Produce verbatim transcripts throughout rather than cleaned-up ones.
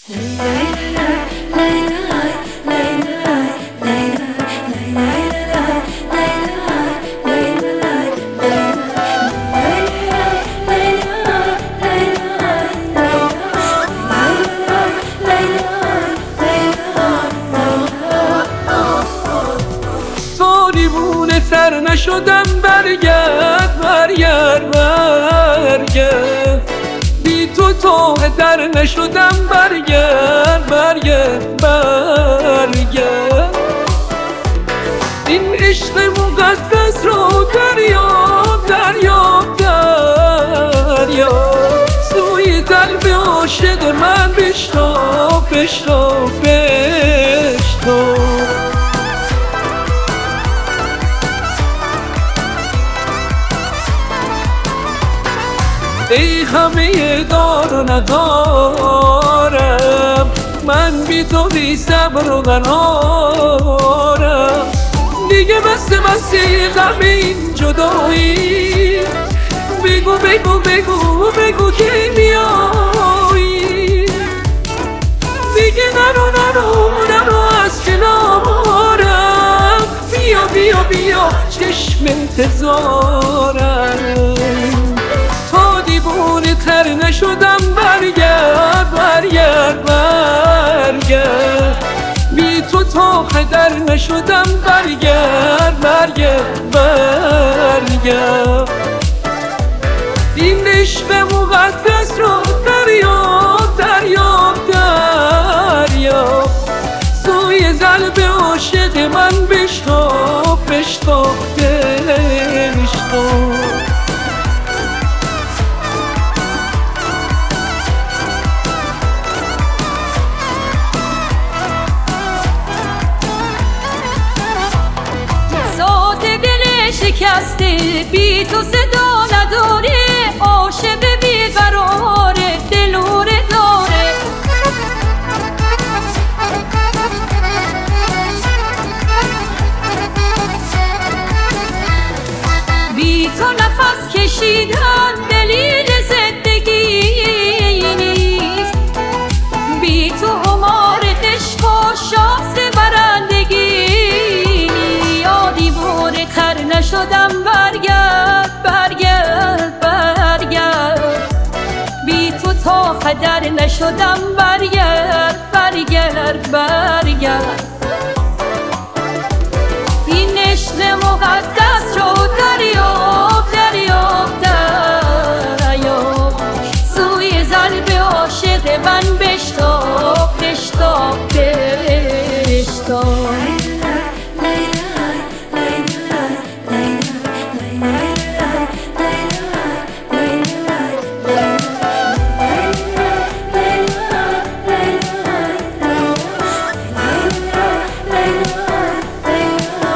دیوونه تر نشدم، برگرد برگرد برگرد. بی تو تاه در نشدم، برگرد برگرد برگرد. این عشق مقدس رو دریاب دریاب دریاب. سوی قلب عاشق من بشتاب بشتاب بشتاب. ای همه دار و ندارم، من بی تو بی صبر و قرارم. دیگه بسته بسته غم این جدایی. بگو بگو بگو بگو کی میایی. دیگه نرو نرو نرو از کنارم. بیا بیا بیا چشم انتظارم. دیوونه تر نشدم، برگرد برگرد برگرد. بی تو تا خدر نشدم، برگرد برگرد برگرد. این عشق مقدس رو دریاب دریاب دریاب. سوی قلب عاشق من بشتاب بشتاب بشتاب. شکسته بی تو صدا نداره، عاشق بیقراره، دلوره داره. بی تو نفس کشیدن دلیل زندگی نیست. بی تو عمر عشق و شانس برندگی. دیوونه تر نشدم، برگرد برگرد برگرد. بی تو تا قدر نشدم، برگرد برگرد برگرد. این عشق مقدس رو دریاب دریاب دریاب. سوی قلب عاشق من بشتاب بشتاب بشتاب.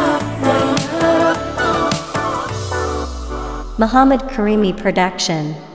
Muhammad Karimi Production.